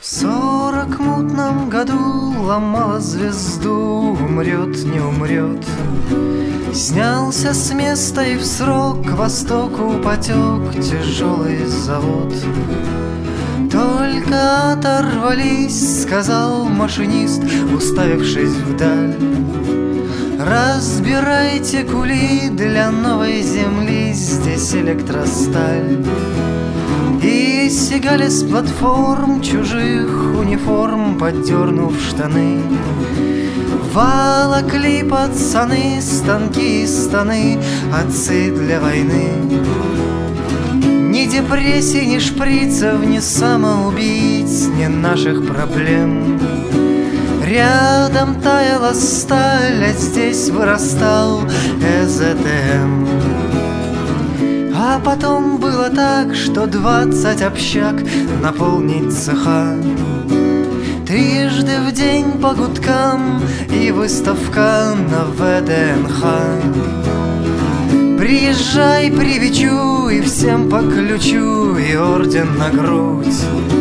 40 мутном году ломала звезду, умрет, не умрет. Снялся с места и в срок к востоку потек тяжелый завод. Только оторвались, сказал машинист, уставившись вдаль. Разбирайте кули для новой земли, здесь электросталь. И сигали с платформ чужих униформ, поддернув штаны. Волокли пацаны станки и станы, отцы для войны. Ни депрессий, ни шприцев, ни самоубийц, ни наших проблем. Рядом таяла сталь, а здесь вырастал ЭЗТМ. А потом было так, что 20 общак наполнить цеха. Трижды в день по гудкам и выставка на ВДНХ. Приезжай, привечу, и всем по ключу, и орден на грудь.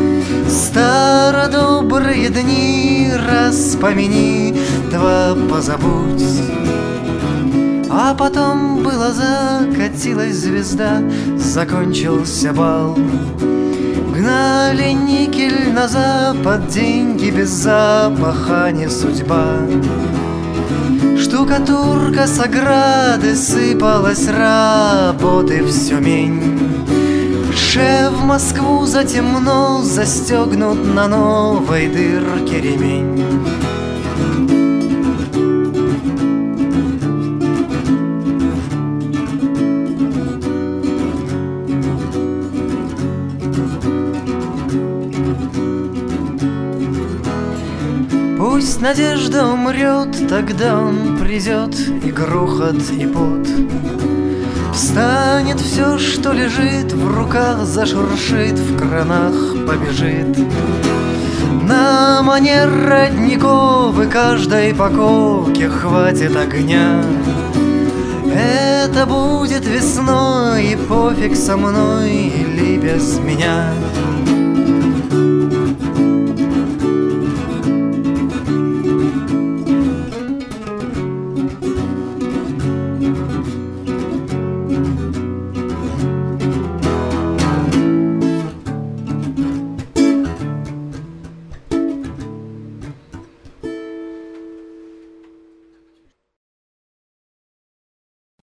Стародобрые дни раз помяни, два позабудь. А потом было, закатилась звезда, закончился бал. Гнали никель на запад, деньги без запаха, не судьба. Штукатурка с ограды сыпалась, работы все мень. Шеф в Москву затемно, застегнут на новой дырке ремень. Пусть надежда умрет, тогда он придет, и грохот, и пот. Встанет все, что лежит в руках, зашуршит, в кранах побежит. На манер родников и каждой паковки хватит огня. Это будет весной, и пофиг со мной или без меня.